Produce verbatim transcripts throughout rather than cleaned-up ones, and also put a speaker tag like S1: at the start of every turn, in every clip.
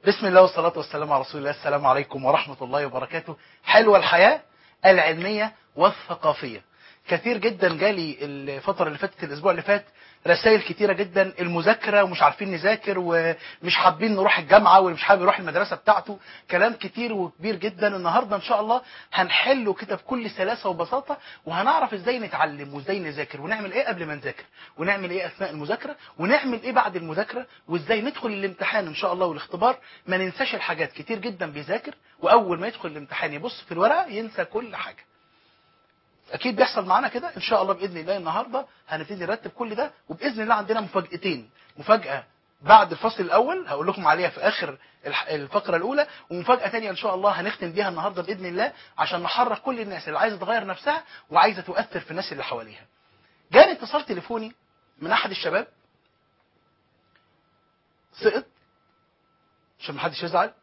S1: بسم الله والصلاة والسلام على رسول الله. السلام عليكم ورحمة الله وبركاته. حلوة الحياة العلمية والثقافية. كثير جدا جالي الفترة اللي فاتت، الأسبوع اللي فات، رسائل كتيرة جدا، المذاكرة ومش عارفين نذاكر ومش حابين نروح الجامعة واللي مش حابب يروح المدرسة بتاعته. كلام كتير وكبير جدا. النهاردة إن شاء الله هنحله كده بكل سلاسة وبساطة، وهنعرف إزاي نتعلم وإزاي نذاكر ونعمل إيه قبل ما نذاكر ونعمل إيه أثناء المذاكرة ونعمل إيه بعد المذاكرة، وإزاي ندخل الامتحان إن شاء الله والاختبار ما ننساش الحاجات. كتير جدا بيذاكر وأول ما يدخل الامتحان يبص في الورقة ينسى كل حاجة. اكيد بيحصل معانا كده. ان شاء الله باذن الله النهارده هنبتدي نرتب كل ده، وباذن الله عندنا مفاجاتين. مفاجاه بعد الفصل الاول هقول لكم عليها في اخر الفقره الاولى، ومفاجاه ثانيه ان شاء الله هنختم بيها النهارده باذن الله عشان نحرك كل الناس اللي عايزه تغير نفسها وعايزه تؤثر في الناس اللي حواليها. جاني اتصال تليفوني من احد الشباب، سقط عشان ما حدش يزعل،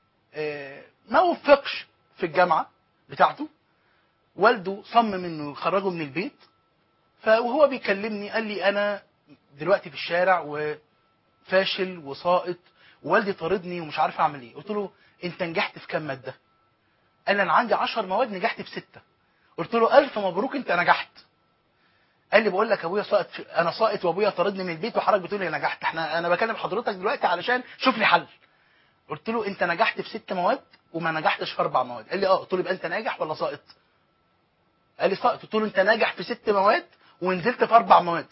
S1: ما وفقش في الجامعه بتاعته، والده صمم انه يخرجه من البيت. فوهو بيكلمني قال لي انا دلوقتي في الشارع وفاشل وساقط ووالدي طاردني ومش عارف اعمل ايه. قلت له انت نجحت في كام ماده؟ قال لي انا عندي عشر مواد نجحت في ستة. قلت له الف مبروك انت نجحت. قال لي بقول لك ابويا ساقط، انا ساقط وابويا طاردني من البيت وحضرتك بتقول لي نجحت. احنا انا بكلم حضرتك دلوقتي علشان شوف لي حل. قلت له انت نجحت في ست مواد وما نجحتش في اربع مواد. قال لي اه. قلت له يبقى انت ناجح ولا ساقط؟ قال لي ساقط. قلت له انت ناجح في ست مواد ونزلت في اربع مواد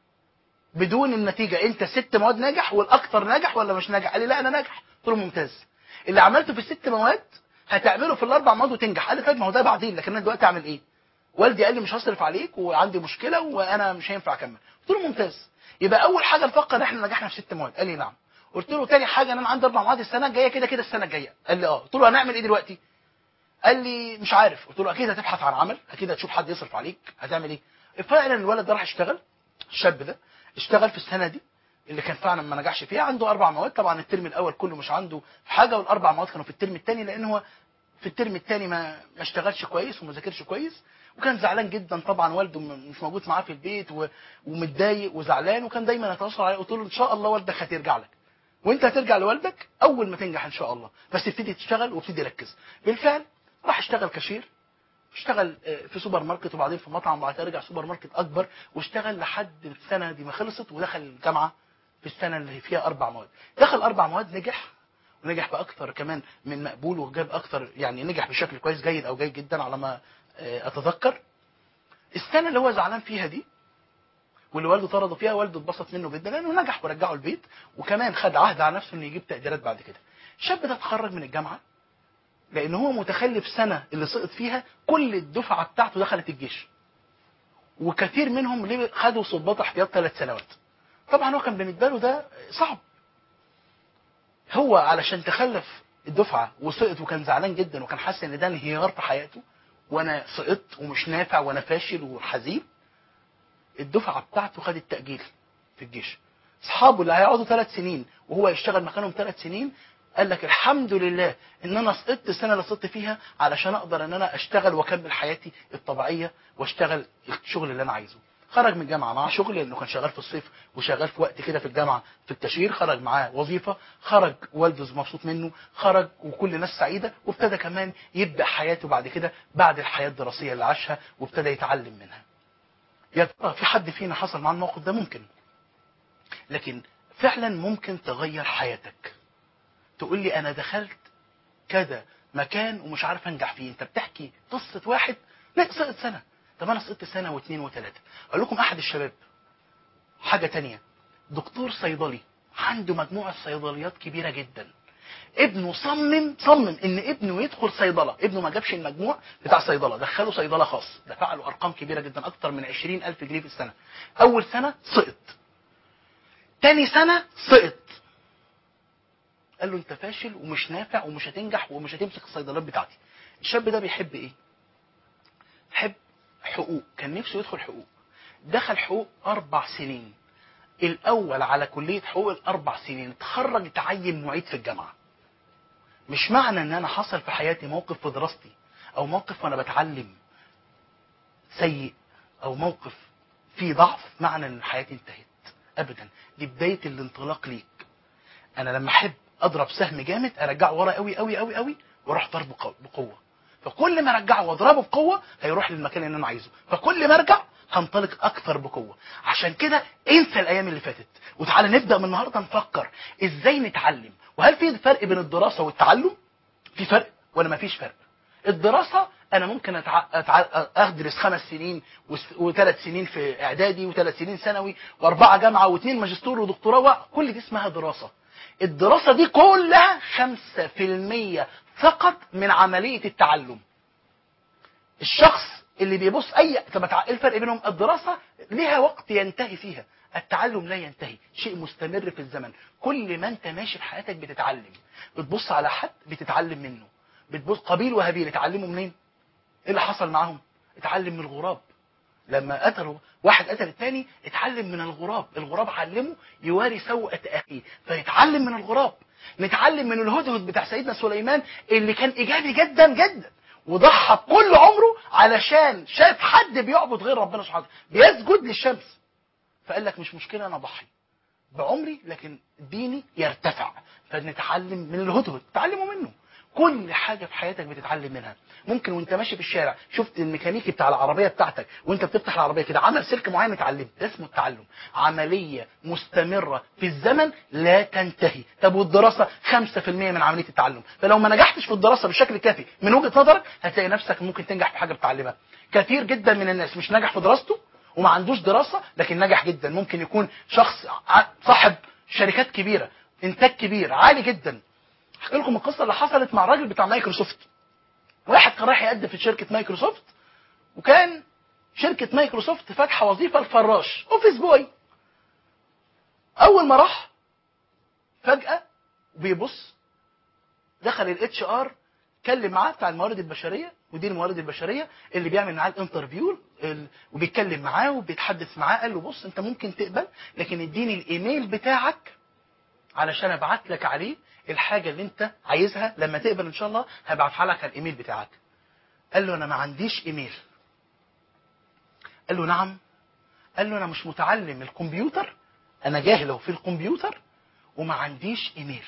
S1: بدون النتيجه، انت ست مواد ناجح والاكثر ناجح ولا مش ناجح؟ قال لي لا انا ناجح. قلت له ممتاز. اللي عملته في الست مواد هتعمله في الاربع مواد وتنجح. قال لي طيب ما هو ده بعدين، لكن انا دلوقتي اعمل ايه؟ والدي قال لي مش هصرف عليك وعندي مشكله وانا مش هينفع اكمل. قلت له ممتاز. يبقى اول حاجه نفكر ان احنا نجحنا في ست مواد. قال لي نعم. قلت له ثاني حاجه ان انا عندي اربع مواد السنه الجايه كده كده السنه الجايه. قال لي اه. قلت له هنعمل ايه دلوقتي؟ قال لي مش عارف. قلت له اكيد هتبحث عن عمل، اكيد هتشوف حد يصرف عليك، هتعمل ايه؟ فعلا الولد ده راح يشتغل. الشاب ده اشتغل في السنه دي اللي كان فعلا ما نجحش فيها. عنده اربع مواد، طبعا الترم الاول كله مش عنده حاجه، والاربع مواد كانوا في الترم الثاني، لان هو في الترم الثاني ما ما اشتغلش كويس وما ذاكرش كويس، وكان زعلان جدا. طبعا والده مش موجود معاه في البيت و... ومتضايق وزعلان، وكان دايما يتواصل عليه. قلت له ان شاء الله والدك هترجع لك، وانت هترجع لوالدك اول ما تنجح ان شاء الله، بس ابتدي تشتغل وابتدي ركز. بالفعل راح اشتغل كاشير، اشتغل في سوبر ماركت وبعدين في مطعم، وبعد كده رجع سوبر ماركت اكبر، واشتغل لحد السنه دي ما خلصت، ودخل الجامعه في السنه اللي فيها اربع مواد. دخل اربع مواد نجح، ونجح باكثر كمان من مقبول، وجاب اكثر، يعني نجح بشكل كويس جيد او جيد جدا على ما اتذكر. السنه اللي هو زعلان فيها دي واللي والده طرده فيها، والده اتبسط منه جدا لانه نجح ورجعه البيت، وكمان خد عهد على نفسه انه يجيب تقديرات بعد كده. الشاب ده اتخرج من الجامعه لان هو متخلف سنه اللي سقط فيها كل الدفعه بتاعته دخلت الجيش، وكثير منهم ليه خدوا ضباط احتياط ثلاث سنوات. طبعا هو كان بالنسبه له ده صعب. هو علشان تخلف الدفعه وسقط وكان زعلان جدا وكان حاسس ان ده انهيار في حياته، وانا سقطت ومش نافع وانا فاشل وحزين، الدفعه بتاعته خدت تاجيل في الجيش. اصحابه اللي هيقعدوا ثلاث سنين وهو يشتغل مكانهم ثلاث سنين، قال لك الحمد لله ان انا سقطت السنه اللي سقطت فيها علشان اقدر ان انا اشتغل واكمل حياتي الطبيعيه واشتغل الشغل اللي انا عايزه. خرج من الجامعه معاه شغل لانه كان شغال في الصيف وشغال في وقت كده في الجامعه في الكاشير، خرج معاه وظيفه، خرج والده مبسوط منه، خرج وكل الناس سعيده، وابتدى كمان يبدا حياته بعد كده بعد الحياه الدراسيه اللي عاشها، وابتدى يتعلم منها. يا ترى في حد فينا حصل معاه الموقف ده؟ ممكن، لكن فعلا ممكن تغير حياتك. تقول لي انا دخلت كذا مكان ومش عارف انجح فيه. انت بتحكي قصه واحد لا سقط سنه، طب انا سقطت سنه واثنين وثلاثه. اقول لكم احد الشباب حاجه تانية، دكتور صيدلي عنده مجموعه صيدليات كبيره جدا، ابنه صمم صمم ان ابنه يدخل صيدله، ابنه ما جابش المجموع بتاع صيدله، دخله صيدله خاص، دفع له ارقام كبيره جدا اكتر من عشرين الف جنيه في السنه. اول سنه سقط، تاني سنه سقط، قال له انت فاشل ومش نافع ومش هتنجح ومش هتمسك الصيدليات بتاعتي. الشاب ده بيحب ايه؟ بيحب حقوق، كان نفسه يدخل حقوق، دخل حقوق اربع سنين، الاول على كليه حقوق الاربع سنين، اتخرج اتعين معيد في الجامعه. مش معنى ان انا حصل في حياتي موقف في دراستي او موقف وانا بتعلم سيء او موقف فيه ضعف معنى ان حياتي انتهت، ابدا، دي بدايه الانطلاق ليك. انا لما احب اضرب سهم جامد ارجعه ورا قوي قوي قوي قوي واروح ضربه بقوه. فكل ما ارجعه واضربه بقوه هيروح للمكان اللي انا عايزه، فكل ما ارجع هنطلق اكتر بقوه. عشان كده انسى الايام اللي فاتت وتعالى نبدا من النهارده نفكر ازاي نتعلم. وهل في فرق بين الدراسه والتعلم؟ في فرق ولا ما فيش فرق؟ الدراسه انا ممكن أتع... أتع... ادرس خمس سنين وثلاث سنين في اعدادي وثلاث سنين ثانوي واربعه جامعه واثنين ماجستير ودكتوراه، كل دي اسمها دراسه. الدراسه دي كلها خمسة في المية فقط من عمليه التعلم. الشخص اللي بيبص اي طب ايه الفرق بينهم؟ الدراسه ليها وقت ينتهي فيها، التعلم لا ينتهي، شيء مستمر في الزمن. كل ما انت ماشي في حياتك بتتعلم. بتبص على حد بتتعلم منه. بتبص قابيل وهابيل اتعلموا منين؟ ايه اللي حصل معاهم؟ اتعلم من الغراب. لما قتلوا واحد قتل الثاني اتعلم من الغراب. الغراب علمه يواري سوءة اخيه فيتعلم من الغراب. نتعلم من الهدهد بتاع سيدنا سليمان اللي كان ايجابي جدا جدا وضحى بكل عمره علشان شاف حد بيعبد غير ربنا سبحانه وتعالى بيسجد للشمس، فقال لك مش مشكله انا اضحي بعمري لكن ديني يرتفع. فنتعلم من الهدهد، تعلموا منه. كل حاجه في حياتك بتتعلم منها. ممكن وانت ماشي في الشارع شفت الميكانيكي بتاع العربيه بتاعتك وانت بتفتح العربيه كده عمل سلك معين اتعلمت، ده اسمه التعلم. عمليه مستمره في الزمن لا تنتهي. طب والدراسه خمسة في المية من عمليه التعلم. فلو ما نجحتش في الدراسه بالشكل الكافي من وجهه نظرك هتلاقي نفسك ممكن تنجح في حاجه بتتعلمها. كثير جدا من الناس مش نجح في دراسته وما عندوش دراسه لكن نجح جدا. ممكن يكون شخص صاحب شركات كبيره، انتاج كبير عالي جدا. احكي لكم القصه اللي حصلت مع الراجل بتاع مايكروسوفت. واحد كان رايح يقدم في شركه مايكروسوفت وكان شركه مايكروسوفت فاتحه وظيفه الفراش اوفيس بوي. اول ما راح فجاه بيبص دخل الاتش ار اتكلم معاه بتاع الموارد البشريه، مدير الموارد البشريه اللي بيعمل معاه الانترفيو وبيتكلم معاه وبيتحدث معاه. قال له بص انت ممكن تقبل لكن اديني الايميل بتاعك علشان ابعت لك عليه الحاجه اللي انت عايزها. لما تقبل ان شاء الله هبعتها لك على الايميل بتاعك. قال له انا ما عنديش ايميل. قال له نعم. قال له انا مش متعلم الكمبيوتر، انا جاهل في الكمبيوتر وما عنديش ايميل.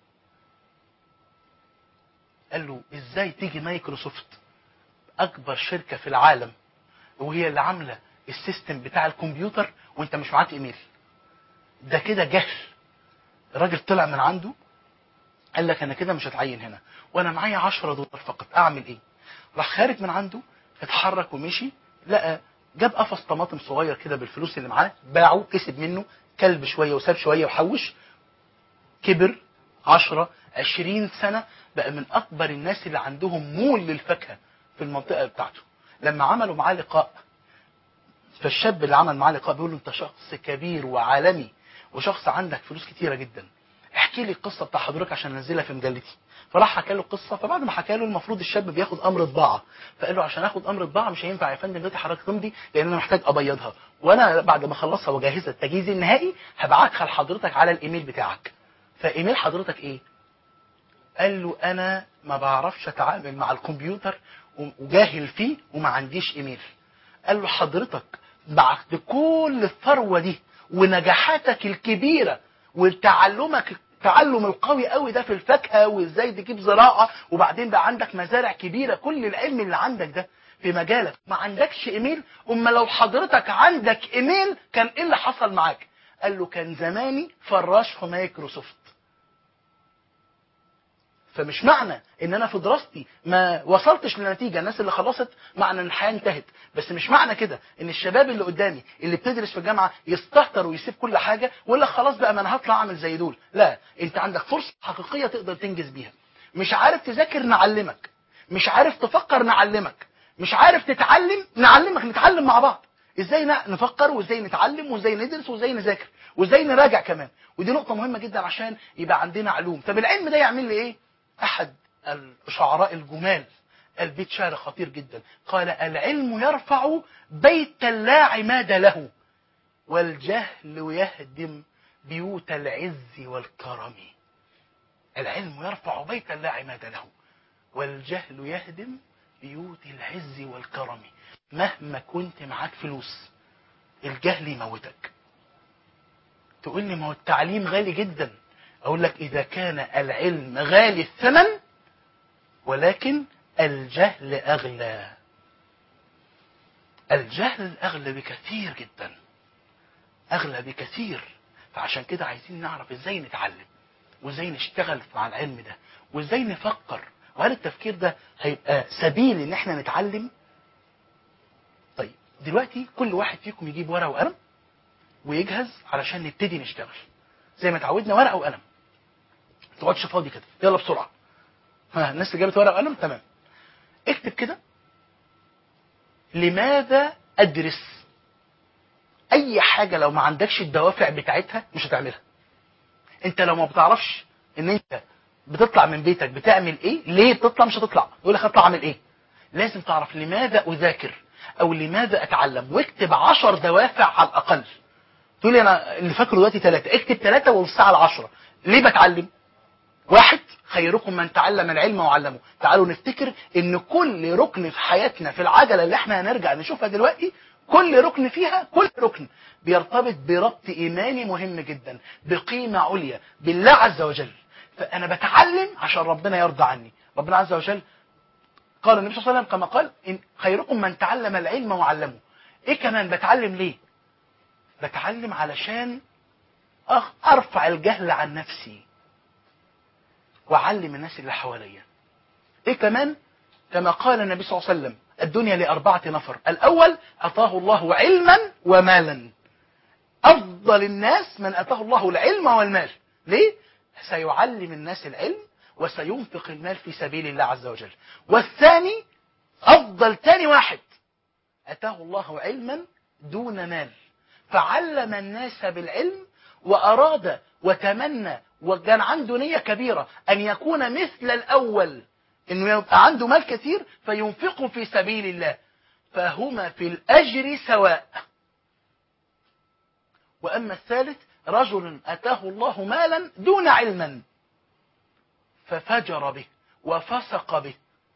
S1: قال له ازاي تيجي مايكروسوفت اكبر شركه في العالم وهي اللي عامله السيستم بتاع الكمبيوتر وانت مش معاك ايميل؟ ده كده جهل. الراجل طلع من عنده قال لك انا كده مش هتعين هنا وانا معايا عشرة دولار فقط، اعمل ايه؟ راح خارج من عنده اتحرك ومشي، لقى جاب قفص طماطم صغير كده بالفلوس اللي معاه، باعه كسب منه كلب شويه وساب شويه وحوش. كبر عشرة عشرين سنه بقى من اكبر الناس اللي عندهم مول للفاكهه في المنطقه بتاعته. لما عملوا معاه لقاء فالشاب اللي عمل معاه لقاء بيقول له انت شخص كبير وعالمي وشخص عندك فلوس كتيره جدا، احكي لي القصه بتاع حضرتك عشان انزلها في مجلتي. فراح حكى له القصه. فبعد ما حكى له المفروض الشاب بياخد امر طباعه، فقال له عشان اخد امر طباعه مش هينفع يا فندم دلوقتي حضرتك تمضي لان انا محتاج ابيضها، وانا بعد ما اخلصها واجهزها التجهيز النهائي هبعتها لحضرتك على الايميل بتاعك. فايميل حضرتك ايه؟ قال له انا ما بعرفش اتعامل مع الكمبيوتر وجاهل فيه وما عنديش ايميل. قال له حضرتك بعد كل الثروه دي ونجاحاتك الكبيره وتعلمك التعلم القوي قوي ده في الفاكهه وازاي تجيب زراعه وبعدين بقى عندك مزارع كبيره، كل العلم اللي عندك ده في مجالك ما عندكش ايميل؟ اما لو حضرتك عندك ايميل كان ايه اللي حصل معاك؟ قال له كان زماني فراش في مايكروسوفت. فمش معنى ان انا في دراستي ما وصلتش لنتيجه الناس اللي خلصت معنى ان الحياه انتهت، بس مش معنى كده ان الشباب اللي قدامي اللي بتدرس في الجامعه يستهتر ويسيب كل حاجه ولا خلاص بقى ما انا هطلع اعمل زي دول. لا، انت عندك فرصه حقيقيه تقدر تنجز بيها. مش عارف تذاكر نعلمك، مش عارف تفكر نعلمك، مش عارف تتعلم نعلمك، نتعلم مع بعض ازاي نفكر وازاي نتعلم وازاي ندرس وازاي نذاكر وازاي نراجع كمان. ودي نقطه مهمه جدا عشان يبقى عندنا علوم. طب العلم ده يعمل لي ايه؟ احد الشعراء الجمال قال بيت شعر خطير جدا، قال العلم يرفع بيتا لا عماد له والجهل يهدم بيوت العز والكرم. العلم يرفع بيتا لا عماد له والجهل يهدم بيوت العز والكرم. مهما كنت معاك فلوس الجهل يموتك. تقول لي ما هو التعليم غالي جدا. اقول لك اذا كان العلم غالي الثمن ولكن الجهل اغلى. الجهل اغلى بكثير جدا، اغلى بكثير. فعشان كده عايزين نعرف ازاي نتعلم وازاي نشتغل مع العلم ده وازاي نفكر، وهل التفكير ده هيبقى سبيل ان احنا نتعلم. طيب دلوقتي كل واحد فيكم يجيب ورقه وقلم ويجهز علشان نبتدي نشتغل زي ما اتعودنا. ورقه وقلم، ما تقعدش فاضي كده، يلا بسرعه. ها الناس اللي جابت ورقه وقلم تمام. اكتب كده لماذا ادرس. اي حاجه لو ما عندكش الدوافع بتاعتها مش هتعملها. انت لو ما بتعرفش ان انت بتطلع من بيتك بتعمل ايه، ليه بتطلع مش هتطلع. يقول لك هطلع اعمل ايه؟ لازم تعرف لماذا اذاكر او لماذا اتعلم، واكتب عشر دوافع على الاقل. تقول لي انا اللي فاكره دلوقتي ثلاثه، اكتب ثلاثه ووسعها على عشرة. ليه بتعلم؟ واحد، خيركم من تعلم العلم وعلمه. تعالوا نفتكر ان كل ركن في حياتنا في العجله اللي احنا هنرجع نشوفها دلوقتي، كل ركن فيها، كل ركن بيرتبط بربط ايماني مهم جدا بقيمه عليا بالله عز وجل. فانا بتعلم عشان ربنا يرضى عني. ربنا عز وجل قال النبي صلى الله عليه وسلم كما قال إن خيركم من تعلم العلم وعلمه. ايه كمان بتعلم ليه؟ بتعلم علشان ارفع الجهل عن نفسي واعلم الناس اللي حواليا. ايه كمان؟ كما قال النبي صلى الله عليه وسلم الدنيا لأربعة نفر. الأول أعطاه الله علما ومالا. أفضل الناس من أعطاه الله العلم والمال. ليه؟ سيعلم الناس العلم وسينفق المال في سبيل الله عز وجل. والثاني، أفضل ثاني واحد، أتاه الله علما دون مال فعلم الناس بالعلم وأراد وتمنى وكان عنده نية كبيرة أن يكون مثل الأول، انه يبقى عنده مال كثير فينفقه في سبيل الله، فهما في الاجر سواء. واما الثالث رجل اتاه الله مالا دون علما ففجر به وفسق به.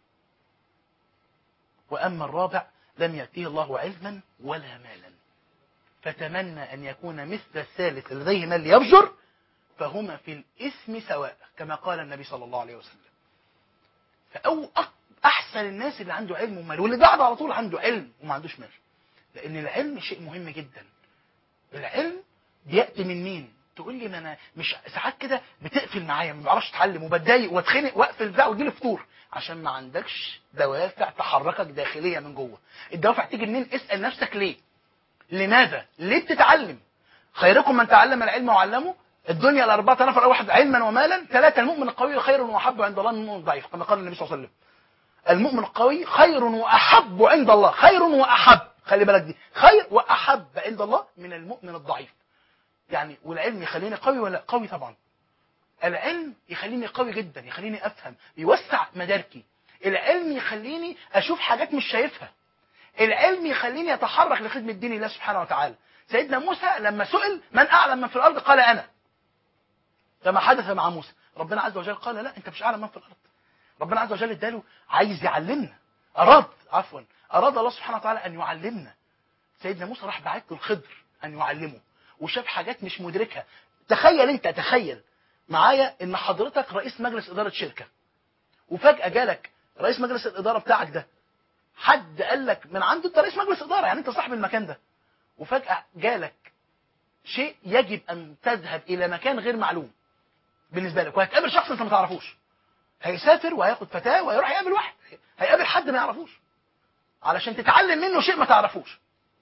S1: واما الرابع لم يأتيه الله علما ولا مالا فتمنى ان يكون مثل الثالث لديه مال يفجر، فهما في الاثم سواء كما قال النبي صلى الله عليه وسلم. أو أحسن الناس اللي عنده علم ومال، واللي بعد على طول عنده علم وما عندوش مال. لأن العلم شيء مهم جدا. العلم بيأتي من مين؟ تقول لي ما أنا مش ساعات كده بتقفل معايا ما بعرفش أتعلم وبتضايق واتخنق وأقفل بقى ويجي لي فطور عشان ما عندكش دوافع تحركك داخلية من جوه. الدوافع تيجي منين؟ اسأل نفسك ليه؟ لماذا؟ ليه بتتعلم؟ خيركم من تعلم العلم وعلمه. الدنيا الأربعة نفر، واحد علما ومالا. ثلاثة المؤمن القوي خير وأحب عند الله من المؤمن الضعيف كما قال النبي صلى الله عليه وسلم. المؤمن القوي خير وأحب عند الله، خير وأحب، خلي بالك دي، خير وأحب عند الله من المؤمن الضعيف. يعني والعلم يخليني قوي ولا قوي؟ طبعا العلم يخليني قوي جدا، يخليني أفهم، يوسع مداركي. العلم يخليني أشوف حاجات مش شايفها. العلم يخليني أتحرك لخدمة دين الله سبحانه وتعالى. سيدنا موسى لما سئل من أعلم من في الأرض قال أنا، كما حدث مع موسى. ربنا عز وجل قال لا، انت مش اعلم من في الارض. ربنا عز وجل اداله عايز يعلمنا، اراد عفوا اراد الله سبحانه وتعالى ان يعلمنا. سيدنا موسى راح بعت له الخضر ان يعلمه وشاف حاجات مش مدركها. تخيل انت، تخيل معايا ان حضرتك رئيس مجلس اداره شركه وفجاه جالك رئيس مجلس الاداره بتاعك ده، حد قال لك من عنده انت رئيس مجلس اداره، يعني انت صاحب المكان ده، وفجاه جالك شيء يجب ان تذهب الى مكان غير معلوم بالنسبه لك، وهتقابل شخص انت ما تعرفوش، هيسافر وهياخد فتاه وهيروح يقابل واحد، هيقابل حد ما يعرفوش علشان تتعلم منه شيء ما تعرفوش،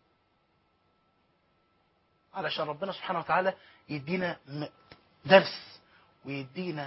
S1: علشان ربنا سبحانه وتعالى يدينا درس ويدينا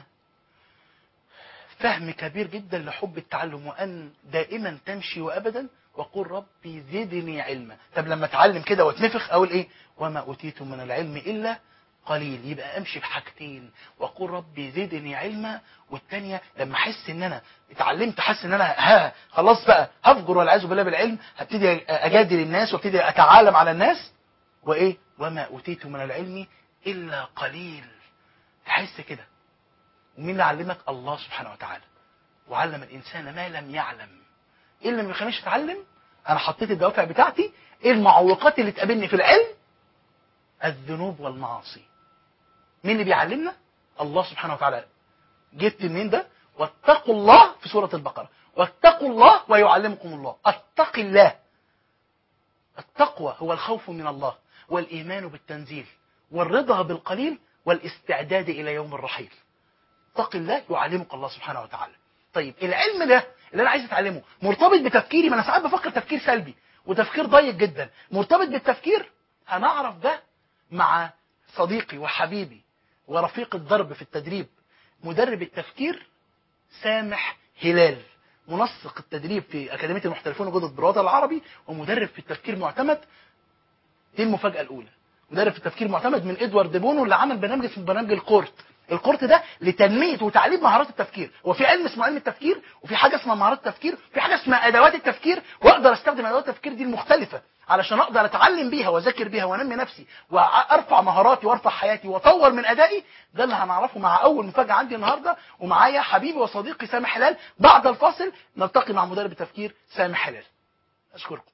S1: فهم كبير جدا لحب التعلم، وأن دائما تمشي وأبدا وقل ربي زدني علما. طب لما اتعلم كده واتنفخ أقول إيه؟ وما أوتيتم من العلم إلا قليل. يبقى أمشي بحاجتين، وقل ربي زدني علما، والتانية لما أحس إن أنا اتعلمت، حاسس إن أنا ها خلاص بقى هفجر والعياذ بالله بالعلم، هبتدي أجادل الناس وابتدي أتعالم على الناس، وإيه؟ وما أوتيتم من العلم إلا قليل. تحس كده. ومين اللي علمك؟ الله سبحانه وتعالى. وعلم الإنسان ما لم يعلم. إيه اللي ما يخلينيش أتعلم؟ أنا حطيت الدوافع بتاعتي. إيه المعوقات اللي تقابلني في العلم؟ الذنوب والمعاصي. مين اللي بيعلمنا؟ الله سبحانه وتعالى. جبت منين ده؟ واتقوا الله في سورة البقرة، واتقوا الله ويعلمكم الله. اتق الله. التقوى هو الخوف من الله والإيمان بالتنزيل والرضا بالقليل والاستعداد إلى يوم الرحيل. اتق الله يعلمك الله سبحانه وتعالى. طيب العلم ده اللي أنا عايز أتعلمه مرتبط بتفكيري، ما أنا ساعات بفكر تفكير سلبي وتفكير ضيق جدا. مرتبط بالتفكير، هنعرف ده مع صديقي وحبيبي ورفيق الدرب في التدريب، مدرب التفكير سامح هلال، منسق التدريب في أكاديمية المحترفين الجدد بالوطن العربي، ومدرب في التفكير معتمد. دي المفاجأة الأولى، مدرب في التفكير معتمد من إدوارد بونو اللي عمل برنامج اسمه برنامج الكورت. الكورت ده لتنمية وتعليم مهارات التفكير. وفي علم اسمه علم التفكير، وفي حاجة اسمها مهارات التفكير، وفي حاجة اسمها أدوات التفكير، وأقدر أستخدم أدوات التفكير دي المختلفة علشان أقدر أتعلم بيها وأذاكر بيها وأنمي نفسي وأرفع مهاراتي وأرفع حياتي وأطور من أدائي. ده اللي هنعرفه مع أول مفاجأة عندي النهاردة، ومعايا حبيبي وصديقي سامح هلال. بعد الفاصل نلتقي مع مدرب التفكير سامح هلال. أشكركم.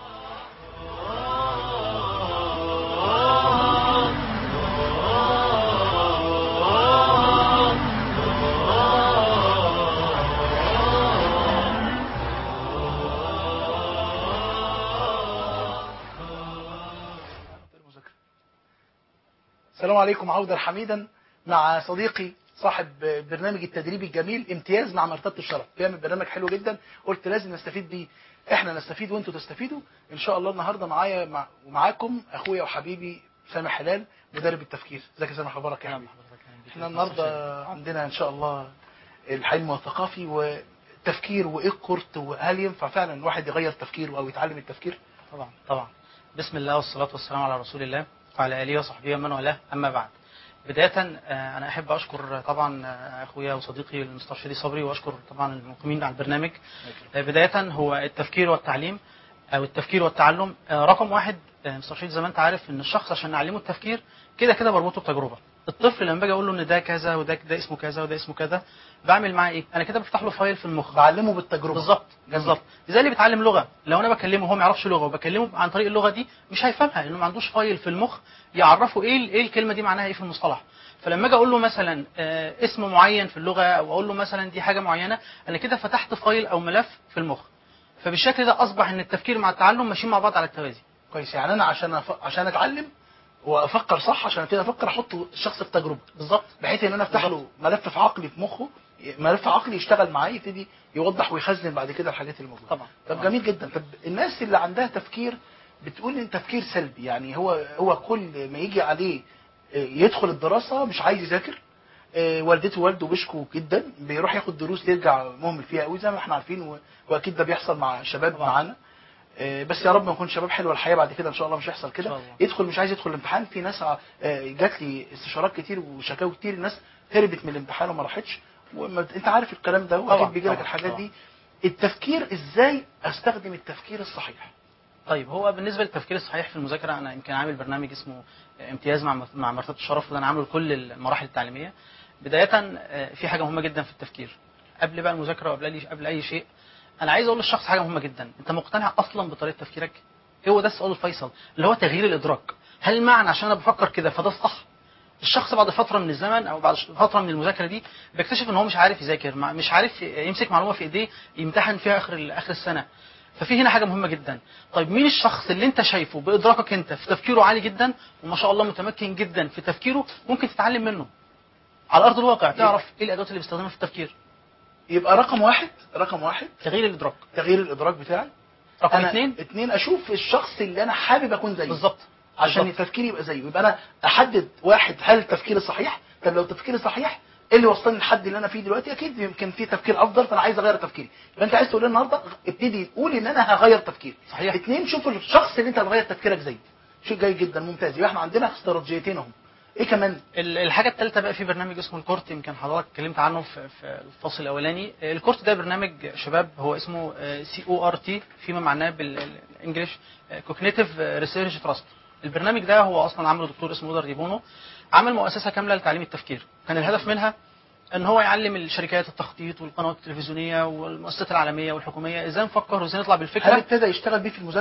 S1: السلام عليكم. عودا حميدا مع صديقي صاحب برنامج التدريبي الجميل امتياز مع مرتبة الشرف. بيعمل برنامج حلو جدا، قلت لازم نستفيد بيه، احنا نستفيد وانتوا تستفيدوا ان شاء الله. النهارده معايا مع ومعاكم اخويا وحبيبي سامح هلال مدرب التفكير. ازيك يا سامح؟ اخبارك يا حبيبي؟ احنا النهارده عندنا ان شاء الله الحلم والثقافي والتفكير وايه الكورت، وهل ينفع فعلا الواحد يغير تفكيره او يتعلم التفكير؟
S2: طبعا طبعا. بسم الله والصلاة والسلام على رسول الله وعلى آله وصحبه ومن والاه، أما بعد. بداية أنا أحب أشكر طبعا أخويا وصديقي المستشار صبري، وأشكر طبعا المقيمين على البرنامج. بداية هو التفكير والتعليم أو التفكير والتعلم رقم واحد. مستشار زي ما أنت عارف إن الشخص عشان نعلمه التفكير كده كده بربطه بتجربة. الطفل لما باجي أقول له إن ده كذا وده ده اسمه كذا وده اسمه كذا، بعمل معاه إيه؟ أنا كده بفتح له فايل في المخ،
S1: بعلمه بالتجربة.
S2: بالظبط بالظبط. زي اللي بيتعلم لغة، لو أنا بكلمه هو ما يعرفش لغة وبكلمه عن طريق اللغة دي مش هيفهمها، لأنه ما عندوش فايل في المخ يعرفه إيه إيه الكلمة دي معناها إيه في المصطلح. فلما اجي اقول له مثلا آه اسم معين في اللغه، او اقول له مثلا دي حاجه معينه، انا كده فتحت فايل او ملف في المخ. فبالشكل ده اصبح ان التفكير مع التعلم ماشيين مع بعض على التوازي.
S1: كويس. يعني انا عشان أف... عشان اتعلم وافكر صح، عشان كده افكر احط الشخص في تجربه
S2: بالظبط،
S1: بحيث ان انا افتح له ملف في عقلي في مخه، ملف عقلي يشتغل معاه، يبتدي يوضح ويخزن بعد كده الحاجات اللي موجوده.
S2: طبعا.
S1: طب
S2: طبعا.
S1: جميل جدا. طب الناس اللي عندها تفكير بتقول ان تفكير سلبي، يعني هو هو كل ما يجي عليه يدخل الدراسه مش عايز يذاكر، والدته ووالده بيشكوا جدا، بيروح ياخد دروس يرجع مهمل فيها قوي زي ما احنا عارفين، واكيد ده بيحصل مع شباب معانا. بس يا رب ما نكون شباب حلوه الحياه بعد كده ان شاء الله، مش هيحصل كده. يدخل مش عايز يدخل الامتحان. في ناس جات لي استشارات كتير وشكاوي كتير، الناس هربت من الامتحان وما راحتش، وانت عارف الكلام ده واكيد بيجي لك الحاجات
S2: طبعا.
S1: دي. التفكير ازاي استخدم التفكير الصحيح؟
S2: طيب هو بالنسبه للتفكير الصحيح في المذاكره، انا يمكن عامل برنامج اسمه امتياز مع مع مرتبه الشرف، اللي انا عامله لكل المراحل التعليميه. بدايه في حاجه مهمه جدا في التفكير قبل بقى المذاكره وقبل قبل اي شيء. انا عايز اقول للشخص حاجه مهمه جدا، انت مقتنع اصلا بطريقه تفكيرك؟ هو ده السؤال الفيصل، اللي هو تغيير الادراك. هل معنى عشان انا بفكر كده فده الصح؟ الشخص بعد فتره من الزمن او بعد فتره من المذاكره دي بيكتشف ان هو مش عارف يذاكر، مش عارف يمسك معلومه في ايديه يمتحن فيها اخر اخر السنه. ففي هنا حاجه مهمه جدا. طيب مين الشخص اللي انت شايفه بادراكك انت في تفكيره عالي جدا وما شاء الله متمكن جدا في تفكيره، ممكن تتعلم منه على ارض الواقع، تعرف ايه الادوات اللي بيستخدمها في التفكير؟
S1: يبقى رقم واحد رقم واحد
S2: تغيير الادراك.
S1: تغيير الادراك بتاعي.
S2: رقم
S1: أنا
S2: اثنين
S1: اتنين اشوف الشخص اللي انا حابب اكون زيه
S2: بالظبط
S1: عشان التفكير يبقى زيه. يبقى انا احدد واحد، هل التفكير صحيح؟ طب لو تفكيري صحيح ايه اللي وصلني للحد اللي انا فيه دلوقتي؟ اكيد يمكن في تفكير افضل، فانا عايز اغير تفكيري. يبقى انت عايز تقول لي النهارده ابتدي تقول ان انا هغير تفكيري.
S2: صحيح.
S1: اثنين، شوف الشخص اللي انت هتغير تفكيرك زيه. شيء جيد جدا، ممتاز. يبقى احنا عندنا استراتيجيتين اهم. ايه كمان؟
S2: الحاجه الثالثه بقى في برنامج اسمه الكورت، يمكن حضرتك اتكلمت عنه في في الفصل الاولاني. الكورت ده برنامج شباب، هو اسمه سي او ار تي فيما معناه بالانجلش كوجنيتيف ريسيرش تراست. البرنامج ده هو اصلا عامله دكتور اسمه إدوارد بونو، عمل مؤسسه كامله لتعليم التفكير. كان الهدف منها ان هو يعلم الشركات التخطيط والقنوات التلفزيونيه والمؤسسات العالميه والحكوميه ازاي نفكر وازاي نطلع بالفكره.
S1: هل ابتدى يشتغل بيه في المذاكره؟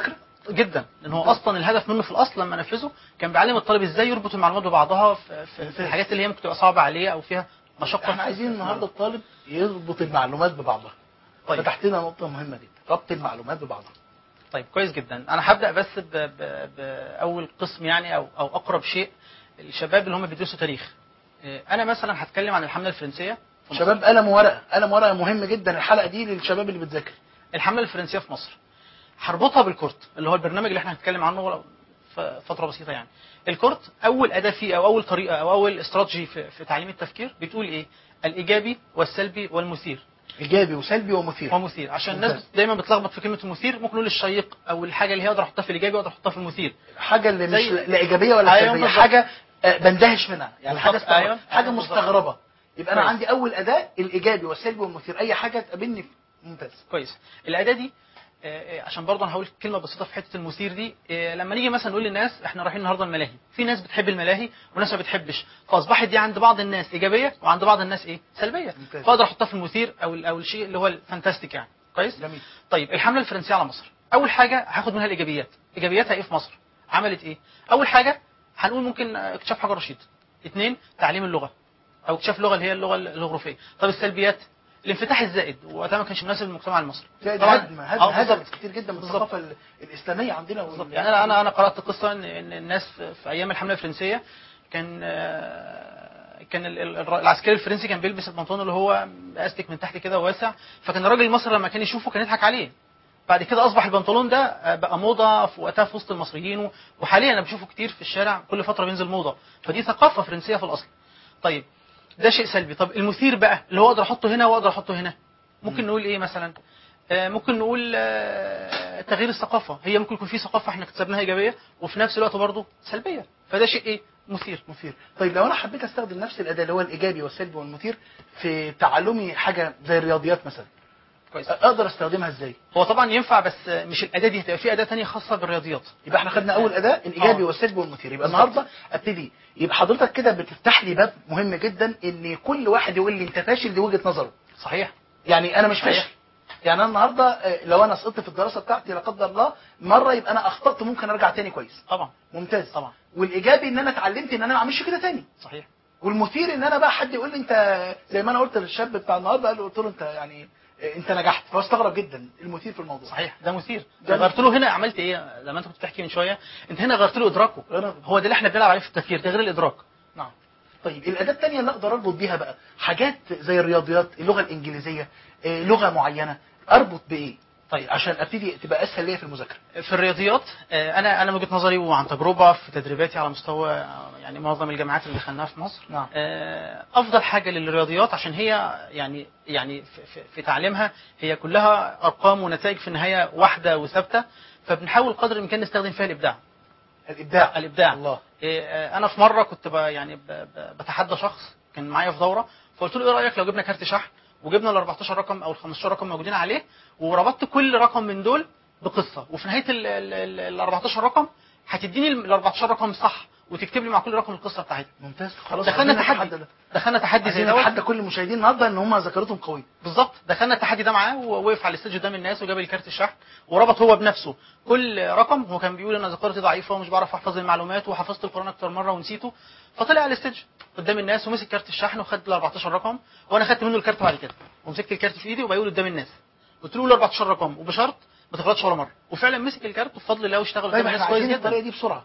S2: جدا، لان هو اصلا الهدف منه في الاصل لما نفذه كان بيعلم الطالب ازاي يربط المعلومات ببعضها في, في, في الحاجات اللي هي ممكن تبقى صعبه عليه او فيها مشقه.
S1: احنا عايزين النهارده الطالب يربط المعلومات ببعضها.
S2: طيب.
S1: فتحت لنا نقطه مهمه جدا، ربط المعلومات ببعضها.
S2: طيب كويس جدا. انا هبدا بس ب- ب- باول قسم يعني او او اقرب شيء الشباب اللي هم بيدرسوا تاريخ. إيه، انا مثلا هتكلم عن الحمله الفرنسيه في مصر.
S1: شباب قلم ورقه، قلم ورقه مهم جدا الحلقه دي للشباب اللي بتذاكر.
S2: الحمله الفرنسيه في مصر هربطها بالكورت اللي هو البرنامج اللي احنا هنتكلم عنه في فتره بسيطه. يعني الكورت اول اداه فيه او اول طريقه او اول استراتيجي في, في تعليم التفكير بتقول ايه؟ الايجابي والسلبي والمثير.
S1: ايجابي وسلبي ومثير.
S2: ومثير عشان
S1: ممتاز.
S2: الناس دايما بتلخبط في كلمه المثير، ممكن نقول الشيق او الحاجه اللي هي اقدر احطها في الايجابي واقدر احطها في المثير.
S1: حاجه اللي مش
S2: زي-
S1: لا ايجابيه ولا
S2: أيوة
S1: سلبيه،
S2: بالظبط.
S1: حاجه آه، بندهش منها، يعني حاجه
S2: بالظبط.
S1: استغرب.
S2: أيوة.
S1: حاجه
S2: أيوة بالظبط.
S1: مستغربه. يبقى انا
S2: كويس.
S1: عندي اول اداه الايجابي والسلبي والمثير، اي حاجه تقابلني في- ممتاز.
S2: كويس. الاداه دي آه، آه، عشان برضه انا هقول كلمه بسيطه في حته المثير دي. آه، لما نيجي مثلا نقول للناس احنا رايحين النهارده الملاهي، في ناس بتحب الملاهي وناس ما بتحبش، فاصبحت دي عند بعض الناس ايجابيه وعند بعض الناس ايه؟ سلبيه.
S1: ممتاز.
S2: فاقدر احطها في المثير او ال- او الشيء اللي هو الفانتاستيك يعني. كويس؟
S1: جميل.
S2: طيب الحمله الفرنسيه على مصر، اول حاجه هاخد منها الايجابيات. ايجابياتها ايه في مصر؟ عملت ايه؟ اول حاجه هنقول ممكن اكتشاف حجر رشيد. اثنين، تعليم اللغه او اكتشاف لغه اللي هي اللغه الجغرافيه. طب السلبيات؟ الانفتاح الزائد، وقتها ما كانش مناسب للمجتمع المصري.
S1: زائد
S2: طبعاً-
S1: هدم هدم
S2: آه،
S1: هدم
S2: بالظبط.
S1: كتير جدا من
S2: بالظبط.
S1: الثقافه ال- الاسلاميه عندنا.
S2: بالظبط.
S1: وال-
S2: يعني انا انا انا قرات قصه ان إن الناس في في ايام الحمله الفرنسيه كان آه، كان ال- ال- الر- العسكري الفرنسي كان بيلبس البنطلون اللي هو استك من تحت كده واسع، فكان الراجل المصري لما كان يشوفه كان يضحك عليه. بعد كده اصبح البنطلون ده آه، بقى موضه في وقتها في وسط المصريين، و- وحاليا انا بشوفه كتير في الشارع، كل فتره بينزل موضه، فدي ثقافه فرنسيه في الاصل. طيب ده شيء سلبي. طب المثير بقى اللي هو اقدر احطه هنا واقدر احطه هنا، ممكن نقول ايه مثلا؟ آه، ممكن نقول آه، تغيير الثقافه. هي ممكن يكون في ثقافه احنا اكتسبناها ايجابيه وفي نفس الوقت برضه سلبيه، فده شيء ايه؟ مثير.
S1: مثير. طيب لو انا حبيت استخدم نفس الاداه اللي هو الايجابي والسلبي والمثير في تعلمي حاجه زي الرياضيات مثلا،
S2: كويس.
S1: اقدر استخدمها ازاي؟
S2: هو طبعا ينفع، بس مش الاداه دي، هتبقى في اداه ثانيه خاصه بالرياضيات.
S1: يبقى احنا خدنا اول اداه الايجابي
S2: آه.
S1: والسلبي والمثير. يبقى
S2: بالظبط.
S1: النهارده ابتدي، يبقى حضرتك كده بتفتح لي باب مهم جدا ان كل واحد يقول لي انت فاشل، دي وجهه نظره.
S2: صحيح.
S1: يعني انا مش
S2: صحيح.
S1: فاشل. يعني انا النهارده آه، لو انا سقطت في الدراسه بتاعتي لا قدر الله مره، يبقى انا اخطات ممكن ارجع تاني كويس.
S2: طبعا.
S1: ممتاز.
S2: طبعا.
S1: والايجابي ان انا اتعلمت ان انا ما اعملش كده تاني.
S2: صحيح.
S1: والمثير ان انا بقى حد يقول لي انت، زي ما انا قلت للشاب بتاع النهارده، قال له قلت له انت يعني آه، انت نجحت، فهو استغرب جدا المثير في الموضوع.
S2: صحيح. ده مثير.
S1: ده
S2: غيرت له هنا، عملت ايه لما انت كنت بتحكي من شويه؟ انت هنا غيرت له ادراكه.
S1: غير-
S2: هو ده اللي احنا بنلعب عليه في التفكير، تغيير الادراك.
S1: نعم. طيب الاداه الثانيه اللي اقدر اربط بيها بقى حاجات زي الرياضيات، اللغه الانجليزيه، آه، لغه معينه، اربط بايه؟ طيب عشان ابتدي تبقى اسهل ليا في المذاكره.
S2: في الرياضيات آه، انا انا من وجهه نظري وعن تجربه في تدريباتي على مستوى آه، يعني معظم الجامعات اللي دخلناها في مصر،
S1: نعم.
S2: آه، افضل حاجه للرياضيات عشان هي يعني يعني في, في, في تعليمها هي كلها ارقام ونتائج في النهايه واحده وثابته، فبنحاول قدر الامكان نستخدم فيها الابداع.
S1: الابداع.
S2: الابداع.
S1: الله.
S2: إيه، آه، انا في مره كنت ب- يعني ب- ب- بتحدى شخص كان معايا في دوره، فقلت له ايه رايك لو جبنا كارت شحن وجبنا ال أربعتاشر رقم او ال خمستاشر رقم موجودين عليه، وربطت كل رقم من دول بقصه، وفي نهايه ال ال- ال أربعتاشر رقم هتديني ال أربعتاشر رقم صح وتكتب لي مع كل رقم القصه بتاعتها.
S1: ممتاز. خلاص
S2: دخلنا
S1: عايزين
S2: تحدي.
S1: نتحدى ده.
S2: دخلنا تحدي زي
S1: عايزين
S2: دوت.
S1: نتحدى كل المشاهدين النهارده ان هم ذاكرتهم قويه.
S2: بالظبط. دخلنا التحدي ده معاه ووقف على الاستيج قدام الناس وجاب الكارت الشحن وربط هو بنفسه كل رقم. هو كان بيقول انا ذاكرتي ضعيفه ومش بعرف احفظ المعلومات وحفظت القران اكتر مره ونسيته، فطلع على الاستيج قدام الناس ومسك كارت الشحن وخد ال أربعتاشر رقم، وانا خدت منه الكارت بعد كده ومسكت الكارت في ايدي وبقول قدام الناس، قلت له ال أربعتاشر رقم وبشرط ما تغلطش ولا مره، وفعلا مسك الكارت وبفضل الله واشتغل
S1: طيب
S2: قدام
S1: احنا
S2: الناس كويس
S1: عايزين
S2: جدا.
S1: الطريقه دي بسرعه.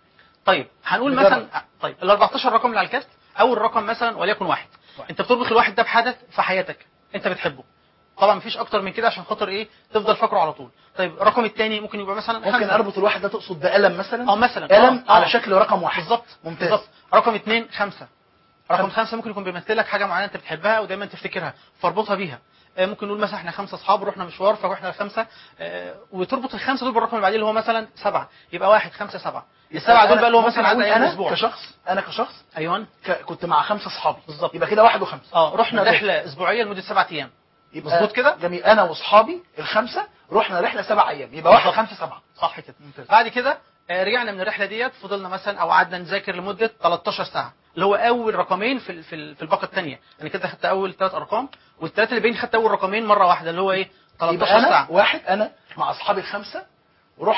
S2: طيب هنقول
S1: نجرب.
S2: مثلا طيب ال أربعتاشر رقم اللي على الكارت، اول رقم مثلا وليكن واحد.
S1: واحد.
S2: انت بتربط الواحد ده بحدث في حياتك انت بتحبه، طبعا مفيش اكتر من كده عشان خاطر ايه تفضل فاكره على طول. طيب الرقم الثاني ممكن يبقى مثلا
S1: ممكن
S2: خمسة.
S1: اربط الواحد ده تقصد بقلم مثلا؟
S2: اه مثلا
S1: قلم
S2: آه،
S1: على
S2: آه.
S1: شكل رقم واحد.
S2: بالظبط.
S1: ممتاز.
S2: بالظبط. رقم اثنين خمسة. رقم
S1: خمسة.
S2: خمسة ممكن يكون بيمثل لك حاجه معينه انت بتحبها ودايما تفتكرها فاربطها بيها. آه، ممكن نقول مثلا احنا خمسه اصحاب رحنا مشوار فروحنا خمسه، آه، وتربط الخمسه دول بالرقم اللي بعديه اللي هو مثلا سبعه، يبقى واحد خمسه سبعه. السبعه دول بقى اللي هو مثلا
S1: اقول
S2: عدد ايام
S1: انا
S2: الاسبوع.
S1: كشخص، انا كشخص
S2: ايوه.
S1: ك... كنت مع خمسه اصحابي.
S2: بالظبط.
S1: يبقى كده واحد وخمسه.
S2: اه رحنا
S1: ممتاز.
S2: رحله اسبوعيه لمده سبعة ايام.
S1: يبقى
S2: مظبوط كده؟
S1: جميل. انا واصحابي الخمسه رحنا رحله سبع ايام، يبقى واحد
S2: بالظبط.
S1: خمسه سبعه.
S2: صح كده.
S1: ممتاز.
S2: بعد كده آه، رجعنا من الرحله ديت فضلنا مثلا او قعدنا نذاكر لمده تلتاشر ساعه اللي هو اول رقمين في ال- في ال- في الباقه الثانيه. انا كده خدت اول ثلاث ارقام والثلاثه اللي باقيين خدت اول رقمين مره واحده اللي هو ايه
S1: يبقى
S2: تلتاشر
S1: انا
S2: ساعه.
S1: واحد، انا مع اصحابي الخمسه ورحنا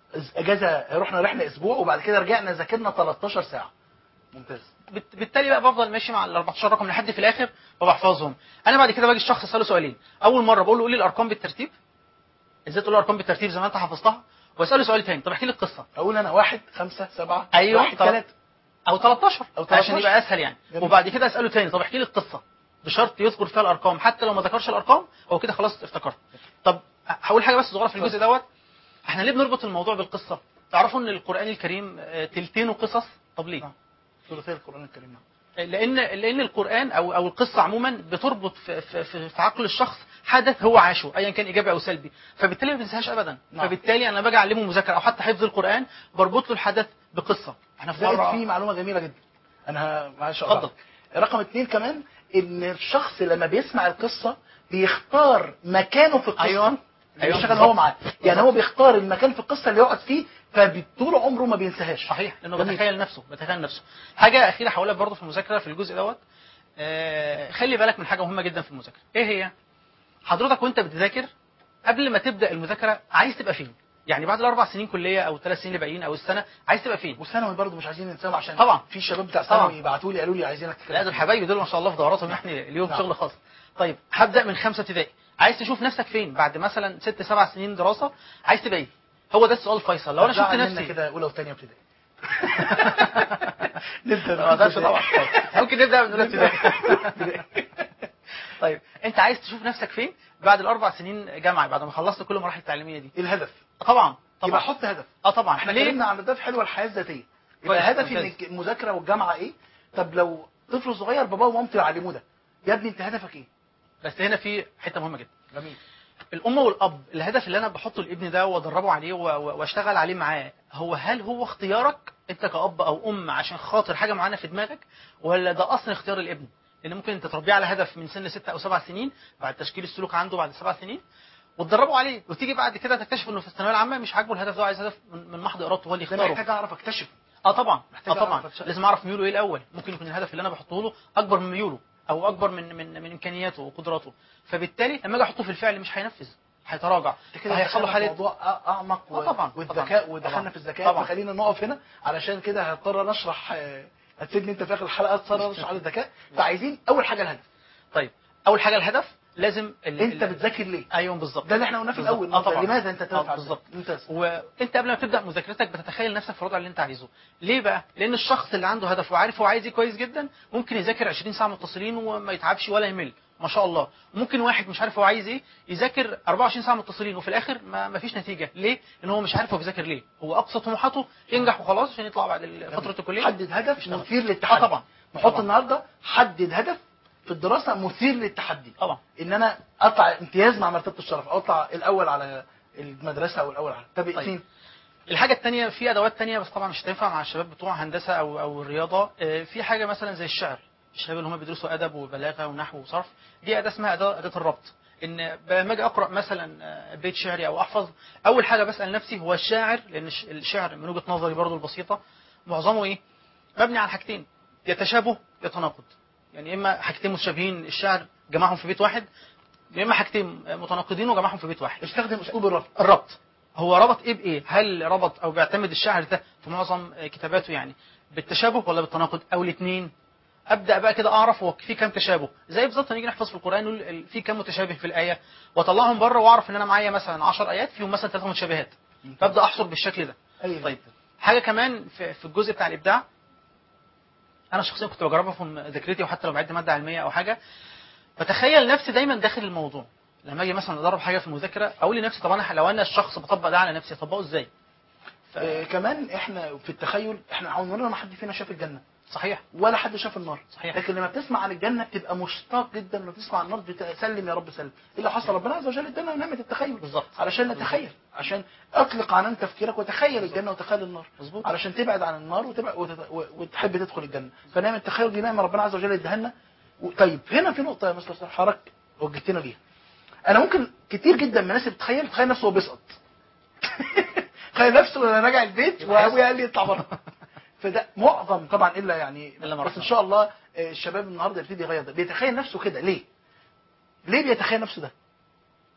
S1: اجازه رحنا رحله اسبوع وبعد كده رجعنا ذاكرنا تلتاشر ساعه. ممتاز.
S2: بت- بالتالي بقى بفضل ماشي مع ال أربعتاشر رقم لحد في الاخر وبحفظهم. انا بعد كده باجي الشخص اساله سؤالين، اول مره بقول له قول لي الارقام بالترتيب، ازاي تقول له الارقام بالترتيب زي ما انت حفظتها، واساله سؤال تاني، طب احكي لي القصه.
S1: اقول انا واحد خمسة سبعة
S2: ايوه
S1: واحد
S2: طب-
S1: ثلاثة
S2: او تلتاشر
S1: أو تلتاشر.
S2: عشان يبقى اسهل يعني.
S1: جميل.
S2: وبعد كده اساله تاني، طب احكي لي القصه، بشرط يذكر فيها الارقام، حتى لو ما ذكرش الارقام هو كده خلاص افتكرت. طب هقول حاجه بس صغيره في الجزء دوت، احنا ليه بنربط الموضوع بالقصه؟ تعرفوا ان القران الكريم آه، تلتينه قصص. طب ليه؟
S1: آه. ثلثي القران الكريم.
S2: لان لان القران او او القصه عموما بتربط في في, في, في عقل الشخص حدث هو عاشه ايا كان ايجابي او سلبي، فبالتالي ما بينساهاش ابدا.
S1: نعم.
S2: فبالتالي انا باجي اعلمه مذاكره او حتى حفظ القران بربط له الحدث بقصه. احنا في
S1: زائد
S2: مره
S1: في معلومه جميله جدا، انا معلش
S2: اتفضل.
S1: أقطعك. رقم اتنين كمان، ان الشخص لما بيسمع القصه بيختار مكانه في القصه.
S2: أيوة. أيوة
S1: بيشتغل
S2: بالظبط.
S1: هو معاه، يعني هو بيختار المكان في القصه اللي يقعد فيه، فطول عمره ما بينساهاش.
S2: صحيح، لانه
S1: جميل.
S2: بتخيل نفسه بتخيل نفسه. حاجه اخيره هقولها برضه في المذاكره في الجزء دوت، آه خلي بالك من حاجه مهمه جدا في المذاكره. ايه هي؟ حضرتك وانت بتذاكر قبل ما تبدا المذاكره عايز تبقى فين؟ يعني بعد الاربع سنين كليه او الثلاث سنين اللي باقيين او السنه عايز تبقى فين؟
S1: وثانوي برضه مش عايزين ننساهم، عشان
S2: طبعا.
S1: في شباب بتاع
S2: طبعا.
S1: ثانوي يبعتوا لي قالوا لي عايزينك
S2: لا دول حبايبي دول ما شاء الله في دوراتهم يعني اليوم
S1: نعم.
S2: شغل خاص. طيب هبدا من خمسه ابتدائي، عايز تشوف نفسك فين بعد مثلا ست سبع سنين دراسه؟ عايز تبقى ايه؟ هو ده السؤال الفيصل. لو انا شفت
S1: زعل منك
S2: نفسي
S1: كده اولى وثانيه ابتدائي. نبدا
S2: ما اقدرش طبعا. ممكن نبدا من اولى ابتدائي. طيب انت عايز تشوف نفسك فين بعد الاربع سنين جامعه بعد ما خلصت كل المراحل التعليميه دي؟
S1: الهدف.
S2: طبعا
S1: يبقى
S2: طبعا
S1: حط هدف.
S2: اه طبعا.
S1: احنا
S2: ليه؟
S1: اتكلمنا عن الاهداف حلوه الحياه الذاتيه. يبقى
S2: كويس،
S1: هدفي
S2: ممتاز.
S1: ان المذاكره والجامعه ايه؟ طب لو طفل صغير باباه ومامته يعلموه ده، يا ابني انت هدفك ايه؟
S2: بس هنا في حته مهمه جدا.
S1: جميل.
S2: الام والاب الهدف اللي انا بحطه لابني ده وادربه عليه و- و- واشتغل عليه معاه، هو هل هو اختيارك انت كاب او ام عشان خاطر حاجه معينه في دماغك، ولا ده اصلا اختيار الابن؟ لان ممكن انت تربيه على هدف من سن ستة او سبع سنين بعد تشكيل السلوك عنده بعد سبع سنين وتدربه عليه، وتيجي بعد كده تكتشف انه في الثانويه العامه مش عاجبه الهدف ده، عايز هدف من من محض ارادته هو اللي
S1: ده أنا
S2: يختاره.
S1: محتاج اعرف اكتشف.
S2: اه طبعا
S1: محتاج
S2: اه طبعا
S1: أعرف أتشغل.
S2: لازم اعرف ميوله ايه الاول. ممكن يكون الهدف اللي انا بحطه له اكبر من ميوله او اكبر من من من امكانياته وقدراته، فبالتالي لما اجي احطه في الفعل مش هينفذ، هيتراجع،
S1: انت كده
S2: هيحصل له
S1: دخلنا في
S2: حاله.
S1: موضوع أ- اعمق و...
S2: آه طبعا،
S1: والذكاء
S2: طبعا.
S1: ودخلنا
S2: طبعا.
S1: في الذكاء،
S2: طبعا.
S1: فخلينا نقف هنا علشان كده هضطر نشرح. آه، هتفيدني انت في اخر الحلقه تضطر نشرح على الذكاء. فعايزين اول حاجه الهدف.
S2: طيب اول حاجه الهدف لازم ال...
S1: انت
S2: ال-
S1: بتذاكر ليه؟
S2: ايوه بالظبط
S1: ده اللي احنا قلناه في
S2: بالظبط.
S1: الاول.
S2: اه طبعا.
S1: لماذا انت
S2: آه
S1: تدفع
S2: بالظبط.
S1: ممتاز.
S2: وانت قبل ما تبدا مذاكرتك بتتخيل نفسك في الوضع اللي انت عايزه. ليه بقى؟ لان الشخص اللي عنده هدف وعارف هو عايز ايه كويس جدا ممكن يذاكر عشرين ساعه متصلين وما يتعبش ولا يمل ما شاء الله. ممكن واحد مش عارف هو عايز ايه يذاكر أربعة وعشرين ساعه متصلين وفي الاخر ما, ما فيش نتيجه. ليه؟ لان هو مش عارف هو بيذاكر ليه. هو اقصى طموحاته ينجح وخلاص عشان يطلع بعد ال- فتره الكليه.
S1: حدد هدف
S2: يشتغل.
S1: مثير للتحدي.
S2: اه طبعا
S1: نحط
S2: طبعا.
S1: النهارده حدد هدف في الدراسه مثير للتحدي.
S2: طبعا
S1: ان انا اطلع امتياز مع مرتبه الشرف او اطلع الاول على المدرسه او الاول على طب
S2: طيب.
S1: اثنين.
S2: الحاجة التانية في أدوات تانية بس طبعا مش هتنفع مع الشباب بتوع هندسة أو أو الرياضة. آه، في حاجة مثلا زي الشعر. الشباب اللي هم بيدرسوا أدب وبلاغة ونحو وصرف دي أداة اسمها أداة أداة الربط. إن لما أجي أقرأ مثلا آه، بيت شعري أو أحفظ، أول حاجة بسأل نفسي هو الشاعر، لأن الش- الشعر من وجهة نظري برضو البسيطة معظمه إيه؟ مبني على حاجتين، يا تشابه يا تناقض. يعني إما حاجتين متشابهين الشاعر جمعهم في بيت واحد، يا إما حاجتين متناقضين وجمعهم في بيت واحد.
S1: استخدم اسلوب الربط.
S2: الربط. هو ربط ايه بايه؟ هل ربط او بيعتمد الشاعر ده في معظم كتاباته يعني بالتشابه ولا بالتناقض او الاثنين؟ ابدا بقى كده اعرف هو في كام تشابه، زي بالظبط نيجي نحفظ في القران نقول ال- في كام متشابه في الايه واطلعهم بره واعرف ان انا معايا مثلا عشر ايات فيهم مثلا ثلاثه متشابهات، فابدا احصر بالشكل ده.
S1: أيوة.
S2: طيب حاجه كمان في في الجزء بتاع الابداع، انا شخصيا كنت بجربها في مذاكرتي وحتى لو بعد ماده علميه او حاجه، بتخيل نفسي دايما داخل الموضوع. لما اجي مثلا ادرب حاجه في المذاكره اقول لنفسي طب انا لو انا الشخص بطبق ده على نفسي اطبقه ازاي؟ ف...
S1: آه كمان احنا في التخيل احنا عمرنا ما حد فينا شاف الجنه
S2: صحيح
S1: ولا حد شاف النار.
S2: صحيح.
S1: لكن لما بتسمع عن الجنه بتبقى مشتاق جدا، لما تسمع عن النار بتسلم يا رب سلم. ايه اللي حصل؟ ربنا عز وجل ادانا نعمه التخيل
S2: بالظبط.
S1: علشان نتخيل، عشان اطلق عنان تفكيرك وتخيل الجنه وتخيل النار.
S2: مظبوط.
S1: علشان تبعد عن النار وتبعد وتت... وتحب تدخل الجنه. فنعمه التخيل دي نعمه ربنا عز وجل اداها لنا. و... طيب هنا في نقطه يا مستر حضرتك وجهتنا ليها. انا ممكن كتير جدا من الناس اللي بتتخيل تخيل نفسه وهو بيسقط. تخيل نفسه وانا راجع البيت وابويا قال لي اطلع بره. فده معظم طبعا الا يعني
S2: إلا ما
S1: بس
S2: رحمه
S1: ان شاء الله آه، الشباب النهارده يبتدي يغير ده. بيتخيل نفسه كده ليه؟ ليه بيتخيل نفسه ده؟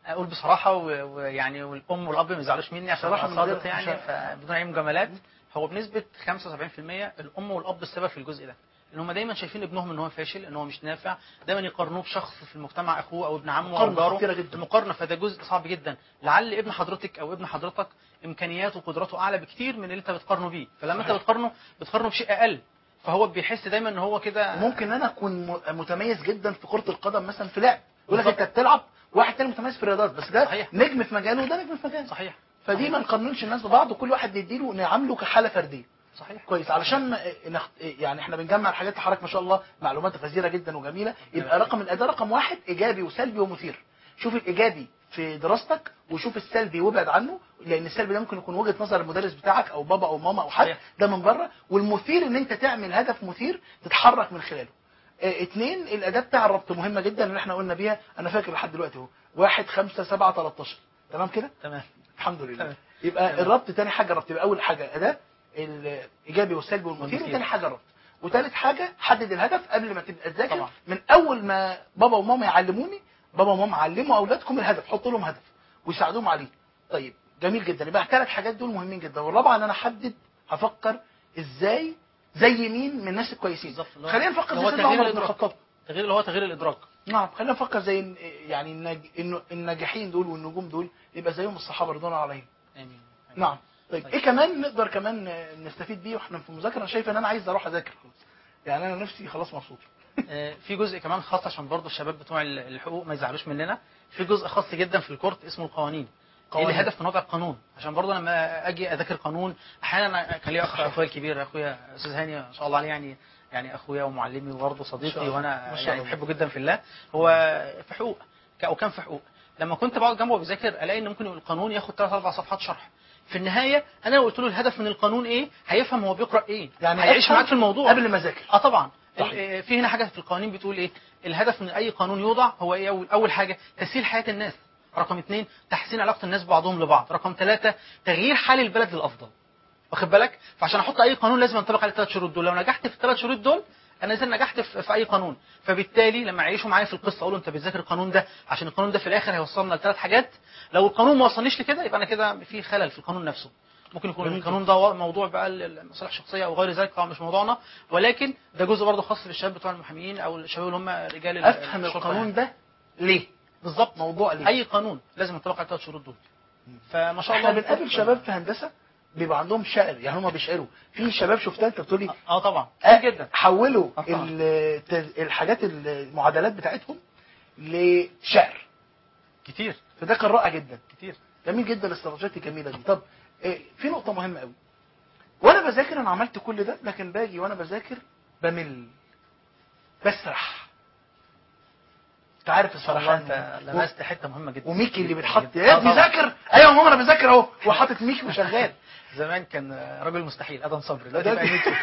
S2: اقول بصراحه و- ويعني والام والاب ما يزعلوش مني عشان
S1: صراحة
S2: ابقى
S1: من غير-
S2: صادق يعني،
S1: عشان-
S2: فبدون اي مجاملات، هو بنسبه خمسة وسبعين في المية الام والاب السبب في الجزء ده، ان هم دايما شايفين ابنهم ان هو فاشل، ان هو مش نافع، دايما يقارنوه بشخص في المجتمع، اخوه او ابن عمه او
S1: مقارنة
S2: جاره.
S1: خطيرة جدا.
S2: المقارنه، فده جزء صعب جدا. لعل ابن حضرتك او ابن حضرتك امكانياته وقدراته اعلى بكتير من اللي انت بتقارنه بيه، فلما انت
S1: صحيح.
S2: بتقارنه بتقارنه بشيء اقل، فهو بيحس دايما ان هو كده.
S1: وممكن انا اكون م- متميز جدا في كرة القدم مثلا في لعب، يقول لك
S2: بالظبط.
S1: انت بتلعب، واحد تاني متميز في الرياضات، بس ده
S2: صحيح.
S1: نجم في مجاله وده نجم في مجاله.
S2: صحيح.
S1: فدي
S2: صحيح.
S1: ما نقارنش الناس ببعض، وكل واحد نديله نعامله كحالة فردية.
S2: صحيح.
S1: كويس، علشان نخ... يعني احنا بنجمع الحاجات حضرتك ما شاء الله معلومات غزيره جدا وجميله. يبقى رقم الاداء رقم واحد ايجابي وسلبي ومثير. شوف الايجابي في دراستك وشوف السلبي وابعد عنه، لان السلبي ده ممكن يكون وجهه نظر المدرس بتاعك او بابا او ماما او حد،
S2: صحيح.
S1: ده من بره. والمثير ان انت تعمل هدف مثير تتحرك من خلاله. اه اتنين، الاداه بتاع الربط مهمه جدا اللي احنا قلنا بيها، انا فاكر لحد دلوقتي اهو، واحد خمسة سبعة تلتاشر، تمام كده؟
S2: تمام.
S1: الحمد لله.
S2: تمام.
S1: يبقى
S2: تمام.
S1: الربط تاني حاجه، الربط يبقى اول حاجه اداه الايجابي والسلبي والمثير،
S2: والمثير.
S1: وتاني حاجه الربط، وتالت حاجه حدد الهدف قبل ما تبقى تذاكر.
S2: طبعا.
S1: من اول ما بابا وماما يعلموني، بابا وماما علموا اولادكم الهدف، حطوا لهم هدف ويساعدوهم عليه. طيب جميل جدا، يبقى الثلاث حاجات دول مهمين جدا. والرابعه ان انا احدد هفكر ازاي زي مين من الناس الكويسين.
S2: بالظبط. اللي هو-
S1: خلينا نفكر
S2: اللي
S1: زي
S2: هو
S1: سيدنا
S2: تغيير
S1: عمر بن
S2: الإدراك.
S1: الخطاب.
S2: تغيير اللي هو تغيير الادراك.
S1: نعم، خلينا نفكر زي يعني الناج... إنه الناجحين دول والنجوم دول يبقى زيهم الصحابه رضوان الله عليهم.
S2: امين. آمين.
S1: نعم. طيب,
S2: طيب.
S1: ايه كمان نقدر كمان نستفيد بيه واحنا في المذاكره؟ انا شايف ان انا عايز اروح اذاكر خلاص، يعني انا نفسي خلاص مبسوط.
S2: آه، في جزء كمان خاص عشان برضو الشباب بتوع ال- الحقوق ما يزعلوش مننا، في جزء خاص جدا في الكورت اسمه القوانين. ايه
S1: قوانين.
S2: الهدف من وضع القانون؟ عشان برضو لما اجي اذاكر قانون، احيانا كان لي اخ اخويا الكبير، اخويا استاذ هاني ما شاء الله عليه، يعني يعني اخويا ومعلمي وبرضه
S1: ما شاء
S2: صديقي،
S1: الله.
S2: وانا
S1: ما شاء
S2: يعني
S1: الله.
S2: بحبه جدا في الله. هو في حقوق ك- او كان في حقوق. لما كنت بقعد جنبه بذاكر الاقي ان ممكن القانون ياخد ثلاث اربع صفحات شرح. في النهايه انا لو قلت له الهدف من القانون ايه، هيفهم هو بيقرا ايه،
S1: يعني
S2: هيعيش
S1: أفهم
S2: معاك في الموضوع
S1: قبل ما اذاكر.
S2: اه طبعا.
S1: صحيح.
S2: ال- في هنا حاجه في القوانين بتقول ايه؟ الهدف من اي قانون يوضع هو ايه؟ اول اول حاجه تسهيل حياه الناس، رقم اثنين تحسين علاقه الناس ببعضهم لبعض، رقم ثلاثه تغيير حال البلد للافضل. واخد بالك؟ فعشان احط اي قانون لازم ينطبق عليه الثلاث شروط دول، لو نجحت في الثلاث شروط دول انا اذا نجحت في, في اي قانون. فبالتالي لما يعيشوا معايا في القصه اقول له انت بتذاكر القانون ده عشان القانون ده في الاخر هيوصلنا لثلاث حاجات، لو القانون ما وصلنيش لكده يبقى انا كده في خلل في القانون نفسه. ممكن يكون
S1: جميل
S2: القانون ده موضوع بقى المصالح الشخصيه او غير ذلك، طبعا مش موضوعنا، ولكن ده جزء برضه خاص للشباب بتوع المحامين او الشباب اللي هم رجال ال-
S1: افهم
S2: الشرطة
S1: القانون
S2: يعني.
S1: ده ليه؟
S2: بالظبط.
S1: موضوع ليه؟
S2: اي قانون لازم ينطبق على الثلاث شروط دول. فما شاء الله
S1: احنا بنقابل شباب في هندسه بيبقى عندهم شعر، يعني هم بيشعروا. في شباب شفتها انت بتقولي
S2: اه طبعا
S1: آه،
S2: كتير جدا.
S1: حولوا
S2: آه طبعا.
S1: الت- الحاجات المعادلات بتاعتهم لشعر،
S2: كتير
S1: فده كان رائع جدا.
S2: كتير.
S1: جميل جدا الاستراتيجيات الجميله دي. طب إيه، في نقطه مهمه قوي، وانا بذاكر انا عملت كل ده، لكن باجي وانا بذاكر بمل، بسرح. انت عارف
S2: ما شاء الله
S1: السرحان
S2: انت لمست حته مهمه جدا.
S1: وميكي اللي
S2: جداً
S1: بيتحط
S2: جداً.
S1: يا
S2: آه
S1: ابني
S2: طبعاً.
S1: ذاكر، ايوه يا ماما انا بذاكر اهو، وحاطط ميكي وشغال.
S2: زمان كان راجل مستحيل ادم صبري، دلوقتي بقى ميكي.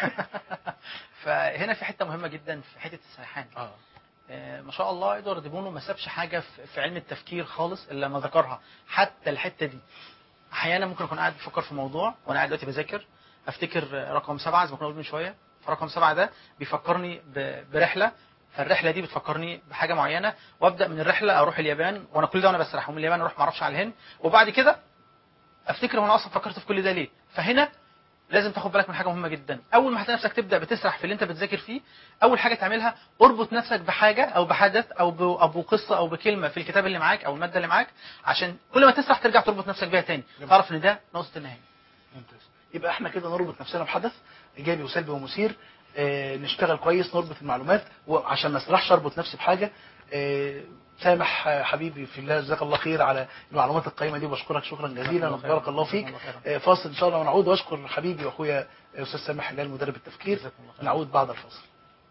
S2: فهنا في حته مهمه جدا في حته السرحان.
S1: اه
S2: آه، ما شاء الله ادوارد بونو ما سابش حاجه في في علم التفكير خالص الا لما ذكرها، حتى الحته دي. احيانا ممكن اكون قاعد بفكر في موضوع وانا قاعد دلوقتي بذاكر، افتكر رقم سبعه زي ما كنا قلنا من شويه، فرقم سبعه ده بيفكرني ب- برحله، فالرحله دي بتفكرني بحاجه معينه، وابدا من الرحله اروح اليابان، وانا كل ده وانا بسرح، ومن اليابان اروح ما اعرفش على الهند، وبعد كده افتكر وانا اصلا فكرت في كل ده ليه. فهنا لازم تاخد بالك من حاجه مهمه جدا، اول ما هتلاقي نفسك تبدا بتسرح في اللي انت بتذاكر فيه، اول حاجه تعملها اربط نفسك بحاجه او بحدث او ب- او بقصه او بكلمه في الكتاب اللي معاك او الماده اللي معاك، عشان كل ما تسرح ترجع تربط نفسك بيها تاني، تعرف ان ده نقطه النهايه.
S1: ممتاز. يبقى احنا كده نربط نفسنا بحدث ايجابي وسلبي ومثير، اه نشتغل كويس، نربط المعلومات، وعشان ما اسرحش اربط نفسي بحاجه. اه سامح آه، حبيبي في الله، جزاك الله خير على المعلومات القيمه دي، وبشكرك شكرا جزيلا
S2: الله خير.
S1: وبارك الله فيك.
S2: جزاكم الله
S1: اه
S2: خيرا.
S1: فاصل ان شاء الله ونعود، واشكر حبيبي واخويا استاذ سامح هلال مدرب التفكير.
S2: جزاكم الله خيرا.
S1: نعود بعد الفاصل.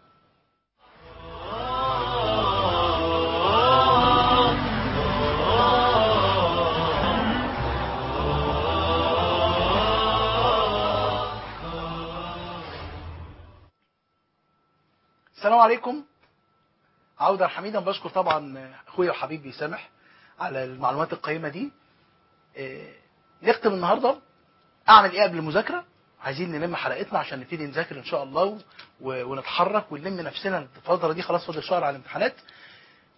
S1: السلام عليكم، عودة حميدا. بشكر طبعا اخويا وحبيبي سامح على المعلومات القيمة دي. إيه، نختم النهاردة اعمل ايه قبل المذاكرة؟ عايزين نلم حلقتنا عشان نبتدي نذاكر ان شاء الله و- ونتحرك ونلم نفسنا. الفترة دي خلاص فاضل شهر على الامتحانات.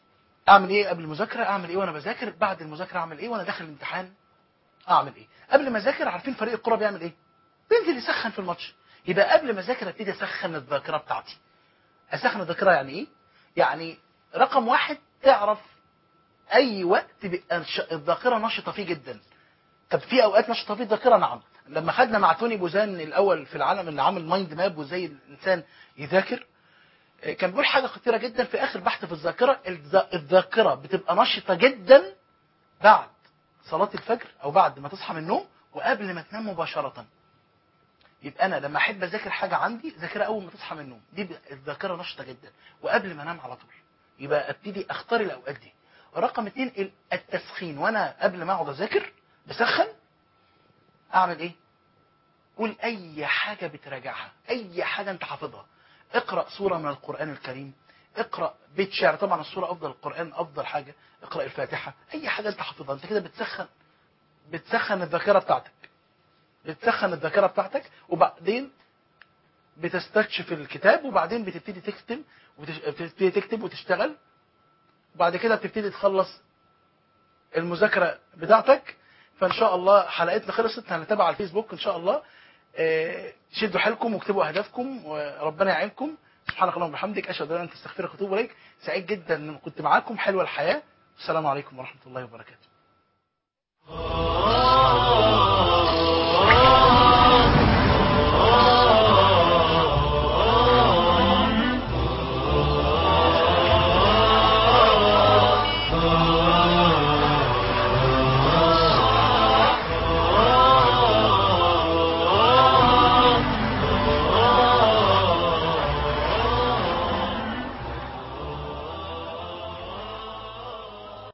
S1: اعمل ايه قبل المذاكره، اعمل ايه وانا بذاكر، بعد المذاكره اعمل ايه، وانا داخل الامتحان اعمل ايه. قبل ما اذاكر، عارفين فريق الكوره بيعمل ايه؟ بينزل يسخن في الماتش. يبقى قبل ما اذاكر ابتدي اسخن الذاكره بتاعتي. اسخن الذاكره يعني ايه؟ يعني رقم واحد، تعرف اي وقت بيبقى الش- الذاكره نشطه فيه جدا. طب في اوقات نشطه فيه الذاكره، نعم. لما خدنا مع توني بوزان الاول في العالم اللي عامل مايند ماب وازاي الانسان يذاكر، آه، كان بيقول حاجه خطيره جدا في اخر بحث في الذاكره. الذا- الذاكره بتبقى نشطه جدا بعد صلاه الفجر او بعد ما تصحى من النوم وقبل ما تنام مباشره. يبقى انا لما احب اذاكر حاجه عندي، ذاكرها اول ما تصحى من النوم، دي ب- الذاكره نشطه جدا، وقبل ما انام على طول. يبقى ابتدي اختار الاوقات دي. رقم اتنين، ال- التسخين. وانا قبل ما اقعد اذاكر بسخن، اعمل ايه؟ قول اي حاجه بتراجعها، اي حاجه انت حافظها. اقرا سوره من القران الكريم، اقرا بيت شعر، طبعا السوره افضل، القران افضل حاجه. اقرا الفاتحه، اي حاجه انت حافظها، انت كده بتسخن بتسخن الذاكره بتاعتك. بتسخن الذاكره بتاعتك، وبعدين بتستكشف الكتاب، وبعدين بتبتدي تكتب وتش... بتبتدي تكتب وتشتغل. وبعد كده بتبتدي تخلص المذاكره بتاعتك. فان شاء الله حلقتنا خلصت، هنتابع على الفيسبوك ان شاء الله. آه، شدوا حيلكم واكتبوا اهدافكم وربنا يعينكم. سبحانك اللهم وبحمدك، اشهد ان لا اله الا انت، استغفرك واتوب اليك. سعيد جدا ان كنت معاكم. حلوه الحياه. السلام عليكم ورحمه الله وبركاته.